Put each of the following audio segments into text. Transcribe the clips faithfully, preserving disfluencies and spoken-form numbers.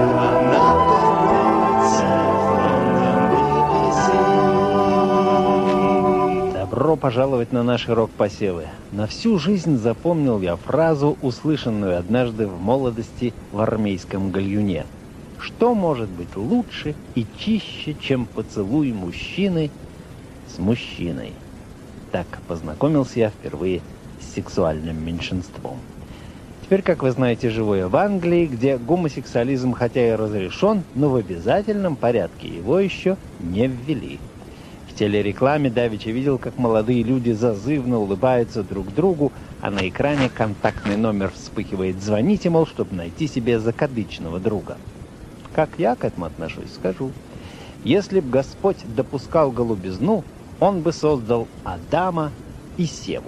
Добро пожаловать на наши рок-посевы. На всю жизнь запомнил я фразу, услышанную однажды в молодости в армейском гальюне. Что может быть лучше и чище, чем поцелуй мужчины с мужчиной? Так познакомился я впервые с сексуальным меньшинством. Теперь, как вы знаете, живу я в Англии, где гомосексуализм хотя и разрешен, но в обязательном порядке его еще не ввели. В телерекламе давеча видел, как молодые люди зазывно улыбаются друг другу, а на экране контактный номер вспыхивает «Звоните», мол, чтобы найти себе закадычного друга. Как я к этому отношусь, скажу. Если б Господь допускал голубизну, Он бы создал Адама и Севу.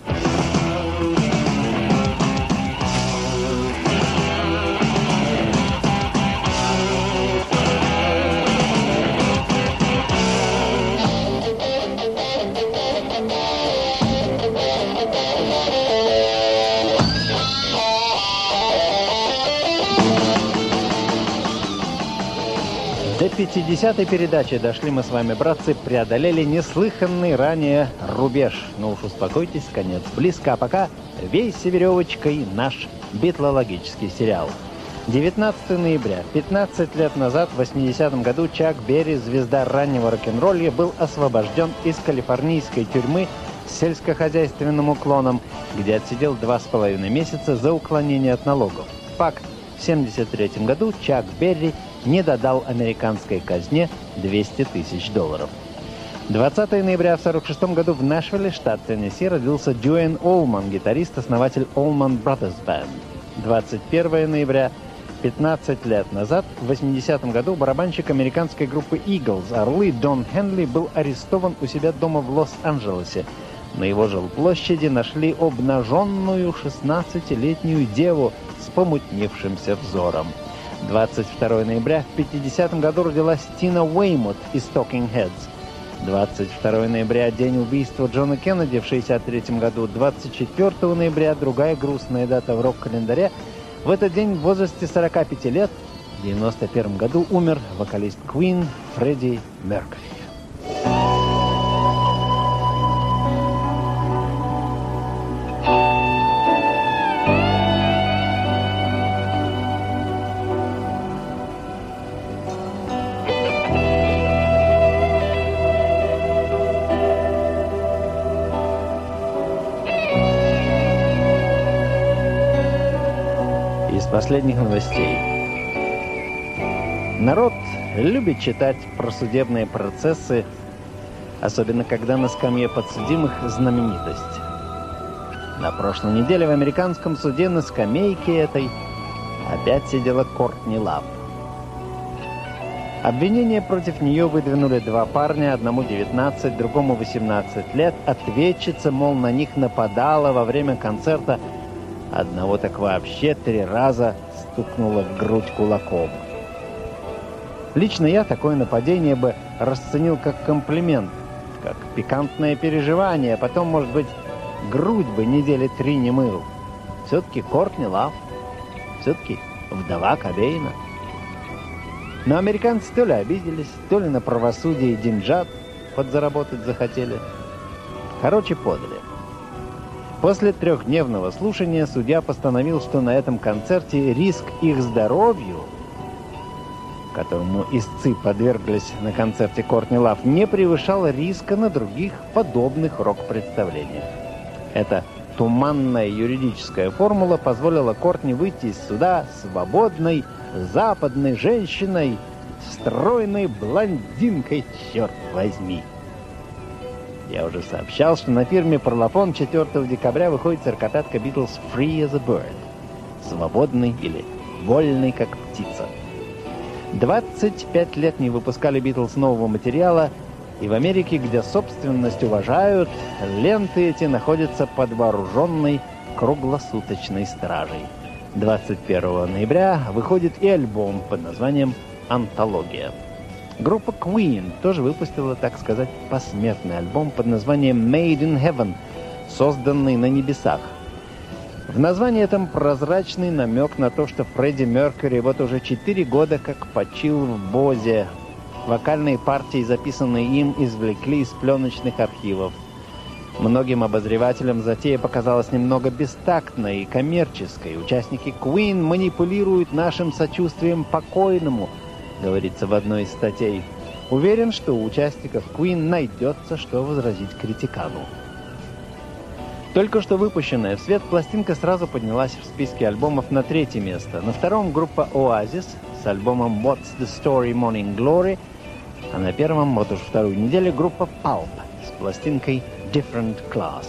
До пятидесятой передачи дошли мы с вами, братцы, преодолели неслыханный ранее рубеж. Но уж успокойтесь, конец близко, а пока вейся веревочкой наш битлологический сериал. девятнадцатого ноября, пятнадцать лет назад, в восьмидесятом году, Чак Берри, звезда раннего рок-н-ролла, был освобожден из калифорнийской тюрьмы с сельскохозяйственным уклоном, где отсидел два с половиной месяца за уклонение от налогов. Факт. В семьдесят третьем году Чак Берри не додал американской казне двести тысяч долларов. двадцатого ноября в сорок шестом году в Нэшвилле, штат Теннесси, родился Дьюэйн Олман, гитарист, основатель Allman Brothers Band. двадцать первого ноября, пятнадцать лет назад, в восьмидесятом году, барабанщик американской группы Eagles «Орлы» Дон Хенли был арестован у себя дома в Лос-Анджелесе. На его жилплощади нашли обнаженную шестнадцатилетнюю деву с помутневшимся взором. двадцать второго ноября в пятидесятом году родилась Тина Уэймот из Talking Heads. двадцать второго ноября – день убийства Джона Кеннеди в шестьдесят третьем году. двадцать четвертого ноября – другая грустная дата в рок-календаре. В этот день в возрасте сорока пяти лет, в девяносто первом году, умер вокалист Queen Фредди Меркьюри. Последних новостей. Народ любит читать про судебные процессы, особенно когда на скамье подсудимых знаменитость. На прошлой неделе в американском суде на скамейке этой опять сидела Кортни Лав. Обвинения против нее выдвинули два парня, одному девятнадцать, другому восемнадцать лет. Ответчица, мол, на них нападала во время концерта. Одного так вообще три раза стукнуло в грудь кулаком. Лично я такое нападение бы расценил как комплимент, как пикантное переживание, а потом, может быть, грудь бы недели три не мыл. Все-таки Кортни Лав, все-таки вдова Кобейна. Но американцы то ли обиделись, то ли на правосудие и деньжат подзаработать захотели. Короче, подали. После трехдневного слушания судья постановил, что на этом концерте риск их здоровью, которому истцы подверглись на концерте Кортни Лав, не превышал риска на других подобных рок-представлениях. Эта туманная юридическая формула позволила Кортни выйти из суда свободной западной женщиной, стройной блондинкой, черт возьми. Я уже сообщал, что на фирме Parlophone четвёртого декабря выходит сорокопятка Beatles «Free as a Bird» — свободный или вольный, как птица. двадцать пять лет не выпускали Beatles нового материала, и в Америке, где собственность уважают, ленты эти находятся под вооруженной круглосуточной стражей. двадцать первого ноября выходит и альбом под названием «Антология». Группа Queen тоже выпустила, так сказать, посмертный альбом под названием «Made in Heaven», созданный на небесах. В названии этом прозрачный намек на то, что Фредди Меркьюри вот уже четыре года как почил в Бозе. Вокальные партии, записанные им, извлекли из пленочных архивов. Многим обозревателям затея показалась немного бестактной и коммерческой. Участники Queen манипулируют нашим сочувствием покойному, говорится в одной из статей. Уверен, что у участников Queen найдется, что возразить критикану. Только что выпущенная в свет пластинка сразу поднялась в списке альбомов на третье место. На втором группа Oasis с альбомом What's the Story Morning Glory, а на первом, вот уж вторую неделю, группа Pulp с пластинкой Different Class.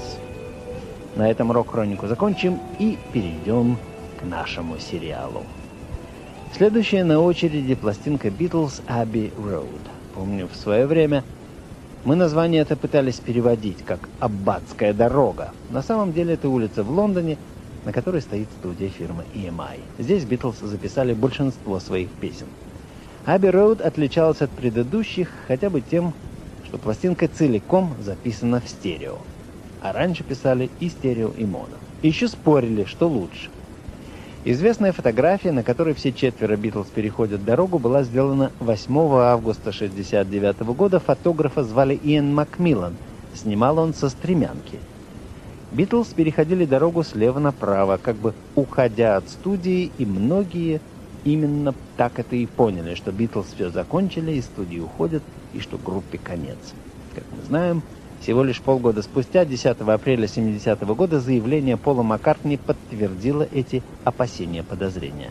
На этом рок-хронику закончим и перейдем к нашему сериалу. Следующая на очереди пластинка Beatles Abbey Road. Помню, в свое время мы название это пытались переводить как «Аббатская дорога». На самом деле это улица в Лондоне, на которой стоит студия фирмы и эм ай. Здесь Битлз записали большинство своих песен. Abbey Road отличалась от предыдущих хотя бы тем, что пластинка целиком записана в стерео. А раньше писали и стерео, и моно. И еще спорили, что лучше. Известная фотография, на которой все четверо Битлз переходят дорогу, была сделана восьмого августа шестьдесят девятого года. Фотографа звали Иэн Макмиллан. Снимал он со стремянки. Битлз переходили дорогу слева направо, как бы уходя от студии, и многие именно так это и поняли, что Битлз все закончили, и студии уходят, и что группе конец. Как мы знаем, всего лишь полгода спустя, десятого апреля семидесятого года, заявление Пола Маккартни подтвердило эти опасения-подозрения.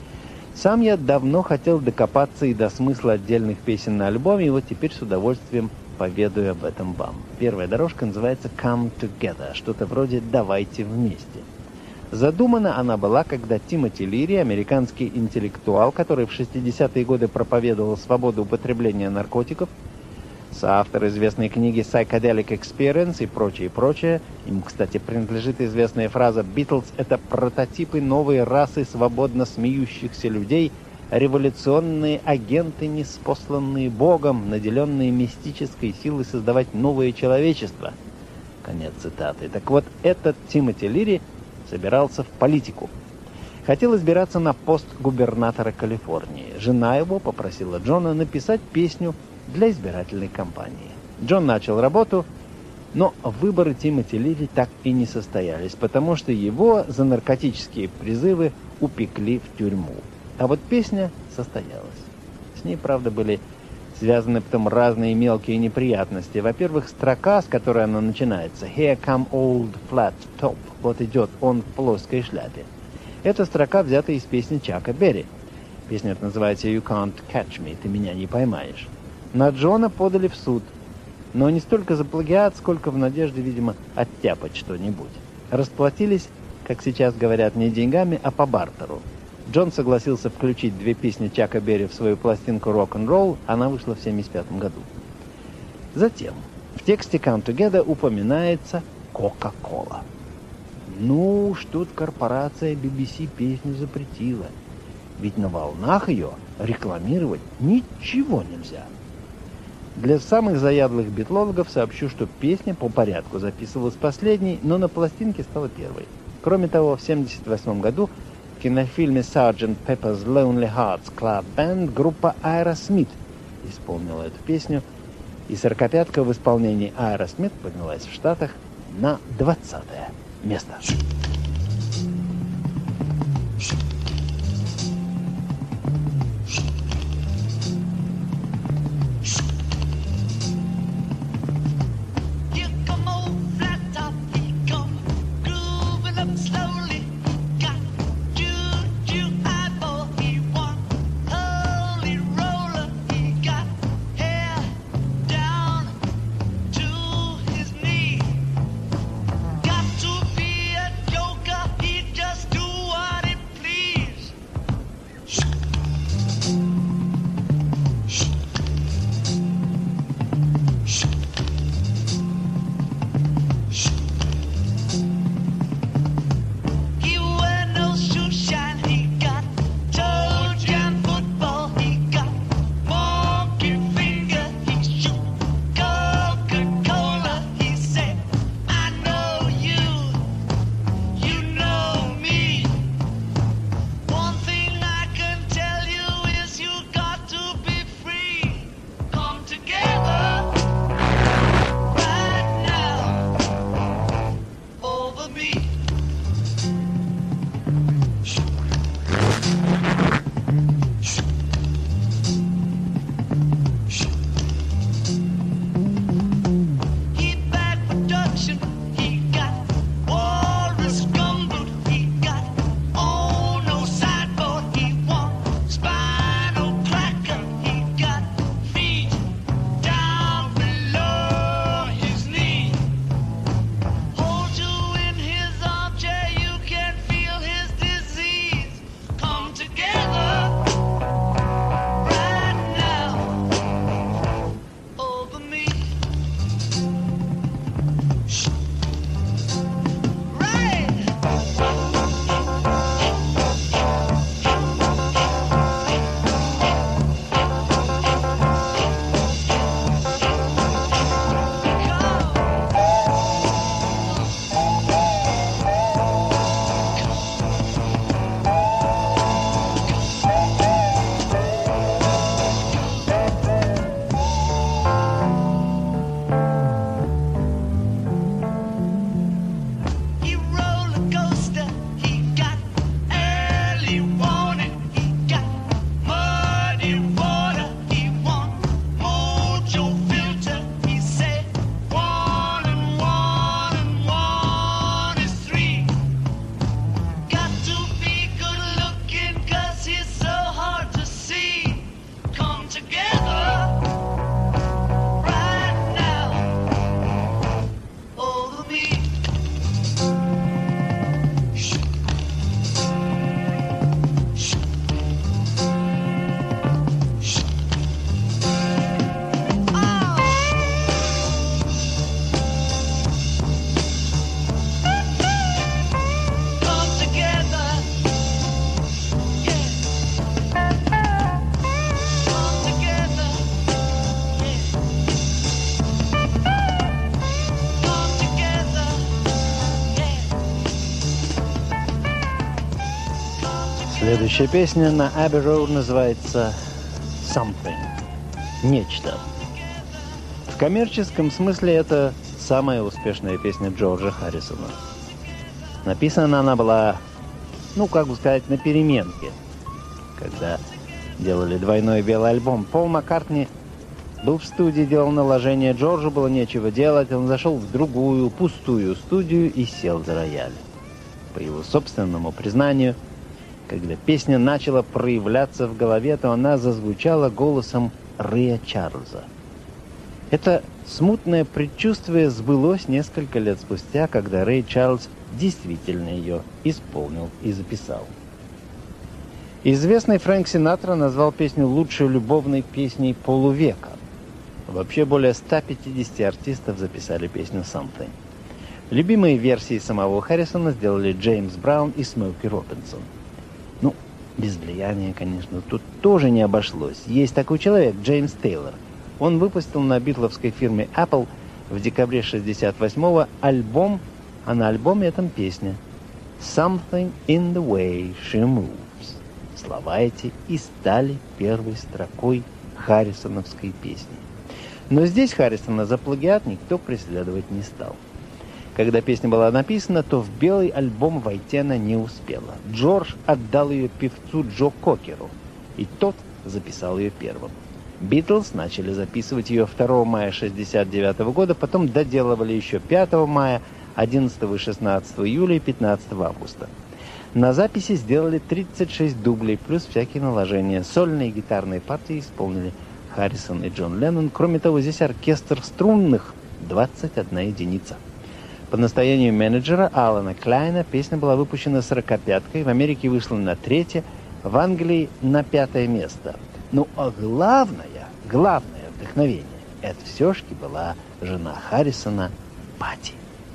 Сам я давно хотел докопаться и до смысла отдельных песен на альбоме, и вот теперь с удовольствием поведаю об этом вам. Первая дорожка называется «Come Together», что-то вроде «Давайте вместе». Задумана она была, когда Тимоти Лири, американский интеллектуал, который в шестидесятые годы проповедовал свободу употребления наркотиков, соавтор известной книги «Psychedelic Experience» и прочее, прочее. Ему, кстати, принадлежит известная фраза «Битлз — это прототипы новой расы свободно смеющихся людей, революционные агенты, ниспосланные Богом, наделенные мистической силой создавать новое человечество». Конец цитаты. Так вот, этот Тимоти Лири собирался в политику. Хотел избираться на пост губернатора Калифорнии. Жена его попросила Джона написать песню для избирательной кампании. Джон начал работу, но выборы Тимоти Лири так и не состоялись, потому что его за наркотические призывы упекли в тюрьму. А вот песня состоялась. С ней, правда, были связаны потом разные мелкие неприятности. Во-первых, строка, с которой она начинается, «Here come old flat top», вот идет он в плоской шляпе. Эта строка взята из песни Чака Берри. Песня эта называется «You can't catch me», «Ты меня не поймаешь». На Джона подали в суд, но не столько за плагиат, сколько в надежде, видимо, оттяпать что-нибудь. Расплатились, как сейчас говорят, не деньгами, а по бартеру. Джон согласился включить две песни Чака Берри в свою пластинку «Рок-н-ролл», она вышла в семьдесят пятом году. Затем в тексте «Come Together» упоминается Кока-Кола. Ну уж тут корпорация би би си песню запретила, ведь на волнах ее рекламировать ничего нельзя. Для самых заядлых битлологов сообщу, что песня по порядку записывалась последней, но на пластинке стала первой. Кроме того, в семьдесят восьмом году в кинофильме «Sergeant Pepper's Lonely Hearts Club Band» группа Aerosmith исполнила эту песню, и сорокопятка в исполнении Aerosmith поднялась в Штатах на двадцатое место. Got to be a joker, he just do what he please. Следующая песня на Abbey Road называется «Something» – «Нечто». В коммерческом смысле это самая успешная песня Джорджа Харрисона. Написана она была, ну, как бы сказать, на переменке. Когда делали двойной белый альбом, Пол Маккартни был в студии, делал наложение, Джорджу было нечего делать, он зашел в другую, пустую студию и сел за рояль. По его собственному признанию, когда песня начала проявляться в голове, то она зазвучала голосом Рэя Чарльза. Это смутное предчувствие сбылось несколько лет спустя, когда Рэй Чарльз действительно ее исполнил и записал. Известный Фрэнк Синатра назвал песню лучшей любовной песней полувека. Вообще более ста пятидесяти артистов записали песню «Something». Любимые версии самого Харрисона сделали Джеймс Браун и Смоки Робинсон. Ну, без влияния, конечно, тут тоже не обошлось. Есть такой человек, Джеймс Тейлор. Он выпустил на битловской фирме Apple в декабре шестьдесят восьмого альбом, а на альбоме этом песня «Something in the way she moves». Слова эти и стали первой строкой харрисоновской песни. Но здесь Харрисона за плагиат никто преследовать не стал. Когда песня была написана, то в белый альбом войти она не успела. Джордж отдал ее певцу Джо Кокеру, и тот записал ее первым. Битлз начали записывать ее второго мая шестьдесят девятого года, потом доделывали еще пятого мая, одиннадцатого и шестнадцатого июля и пятнадцатого августа. На записи сделали тридцать шесть дублей, плюс всякие наложения. Сольные гитарные партии исполнили Харрисон и Джон Леннон. Кроме того, здесь оркестр струнных двадцать одна единица. По настоянию менеджера Алана Клайна песня была выпущена сорокопяткой, в Америке вышла на третье, в Англии на пятое место. Ну а главное, главное вдохновение – это все-таки была жена Харрисона Патти.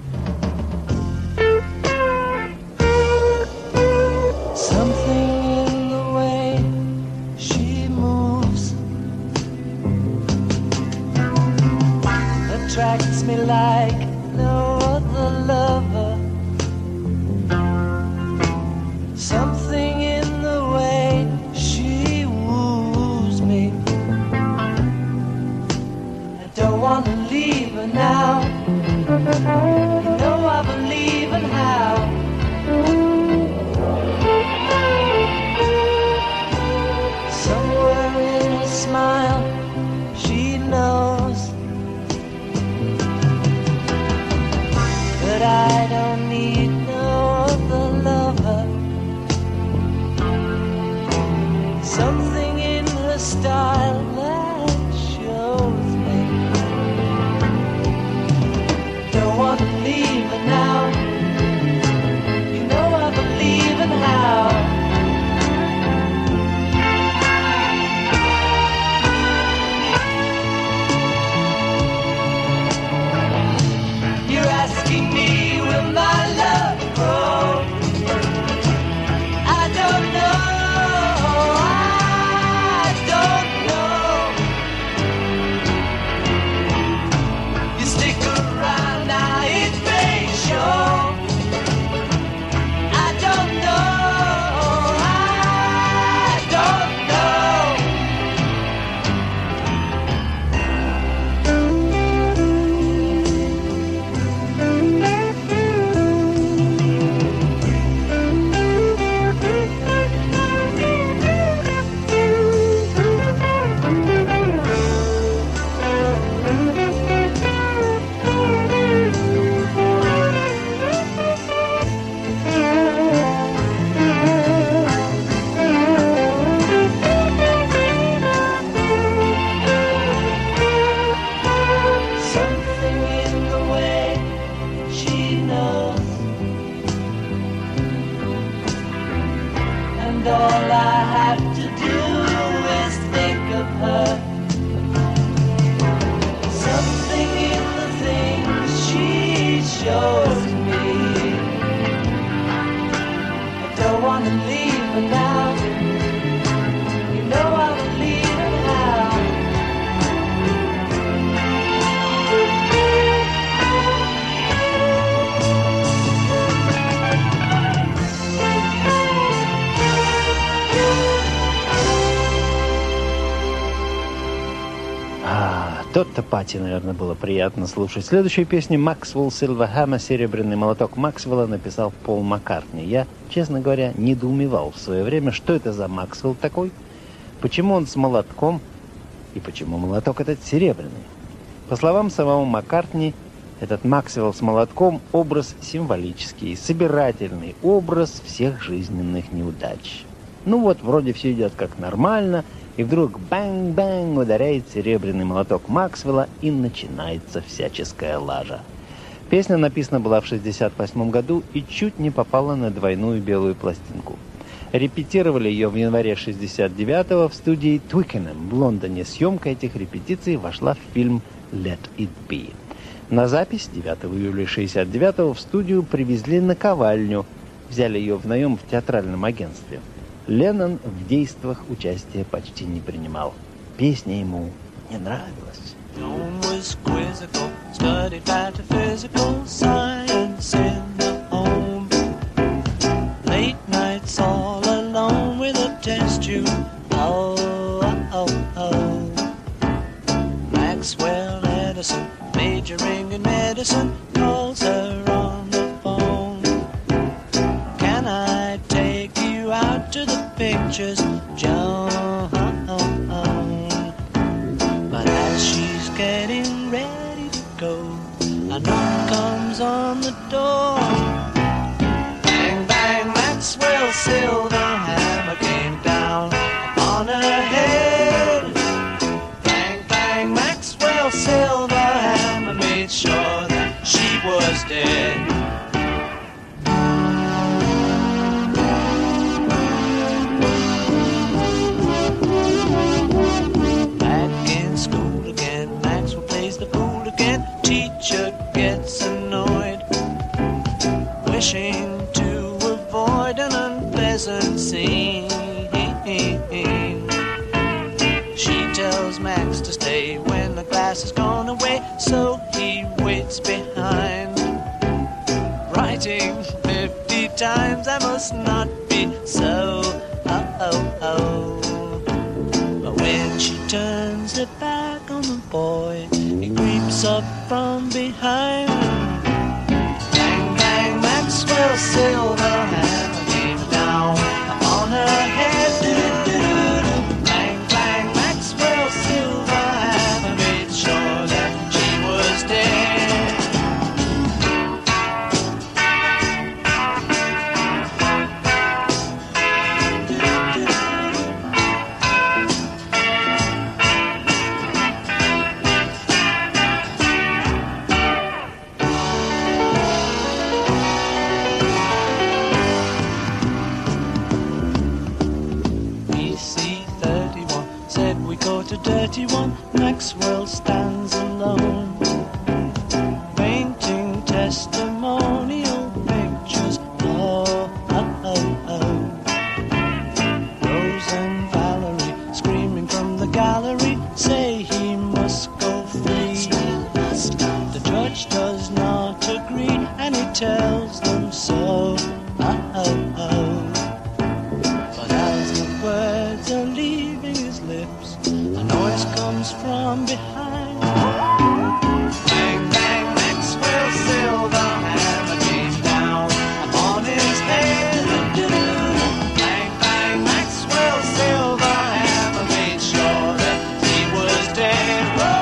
Attracts me like no other lover. Something in the way she woos me. I don't want to leave her now. You know I believe in how. Somewhere in her smile, she knows that I don't need no other lover. Something in her style that shows me. Don't want to leave her now. You know I believe in how. Asking me, will my love grow? I don't know, I don't know. То-то Пати, наверное, было приятно слушать. Следующую песню «Максвелл Сильверхэммер» «Серебряный молоток Максвелла» написал Пол Маккартни. Я, честно говоря, недоумевал в свое время, что это за Максвелл такой, почему он с молотком и почему молоток этот серебряный. По словам самого Маккартни, этот Максвелл с молотком – образ символический, собирательный образ всех жизненных неудач. Ну вот, вроде все идет как нормально, и вдруг бэнг-бэнг ударяет серебряный молоток Максвелла, и начинается всяческая лажа. Песня написана была в шестьдесят восьмом году и чуть не попала на двойную белую пластинку. Репетировали ее в январе шестьдесят девятого в студии Twickenham в Лондоне. Съемка этих репетиций вошла в фильм «Let It Be». На запись девятого июля шестьдесят девятого в студию привезли наковальню. Взяли ее в наем в театральном агентстве. Леннон в действиях участия почти не принимал. Песня ему не нравилась. John was quizzical, studied metaphysical science in the home. Late nights all alone with a test tube. Oh, oh, oh. Maxwell Edison, majoring in medicine, calls her on the phone. Can I take you out to the pictures, Joan? But as she's getting ready to go, a knock comes on the door. Bang, bang, Maxwell Silverhammer came down on her head. Bang, bang, Maxwell Silverhammer made sure that she was dead. Teacher gets annoyed, wishing to avoid an unpleasant scene. She tells Max to stay when the class has gone away, so he waits behind, writing fifty times, I must not be so, oh, oh, oh. But when she turns her back on the boy, he creeps up from behind. Bang, bang, Maxwell Silverhammer came down on her head. Do-do-do-do. Bang, bang, Maxwell Silverhammer made sure that she was dead. To dirty one, Maxwell stands alone, painting testimonial pictures. Oh, oh, oh, oh. Rose and Valerie screaming from the gallery say he must go free. The judge does not agree and he tells them so. Oh, oh, oh. But as the words are leaving his lips, a noise comes from behind. Bang, bang, Maxwell Silverhammer came down upon his head. Bang, bang, Maxwell Silverhammer made sure that he was dead. Whoa,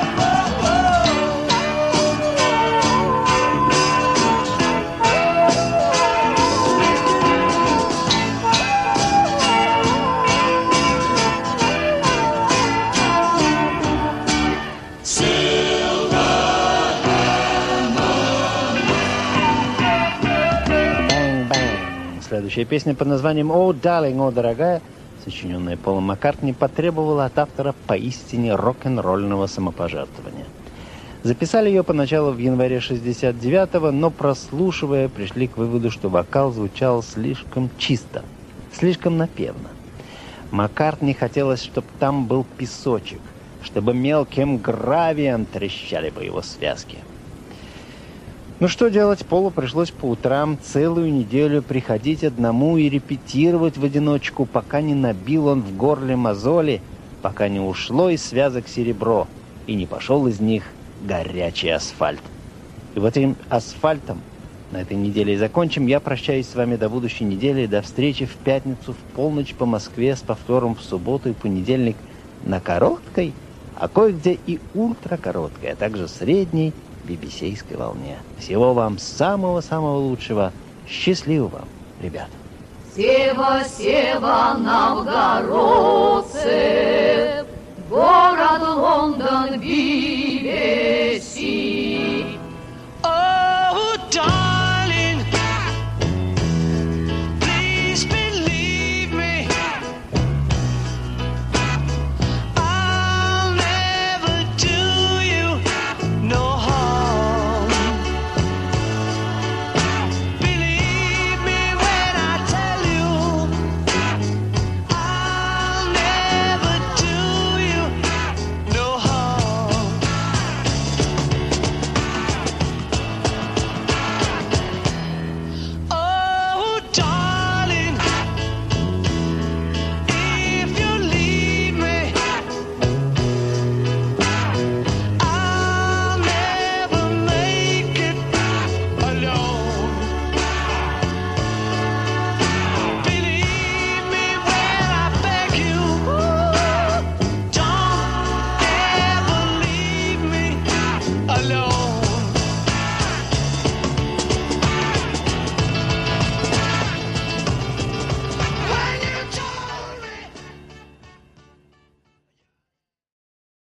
Следующая песня под названием «О, Darling, о, дорогая», сочиненная Полом Маккартни, потребовала от автора поистине рок-н-ролльного самопожертвования. Записали ее поначалу в январе шестьдесят девятого, но, прослушивая, пришли к выводу, что вокал звучал слишком чисто, слишком напевно. Маккартни хотелось, чтобы там был песочек, чтобы мелким гравием трещали бы его связки. Ну что делать, Полу пришлось по утрам целую неделю приходить одному и репетировать в одиночку, пока не набил он в горле мозоли, пока не ушло из связок серебро. и не пошел из них горячий асфальт. И вот этим асфальтом на этой неделе и закончим. Я прощаюсь с вами до будущей недели, до встречи в пятницу в полночь по Москве, с повтором в субботу и понедельник на короткой, а кое-где и ультракороткой, а также средней би би си-ской волне. Всего вам самого-самого лучшего. Счастливо вам, ребята. Сева, сева, новгородцы,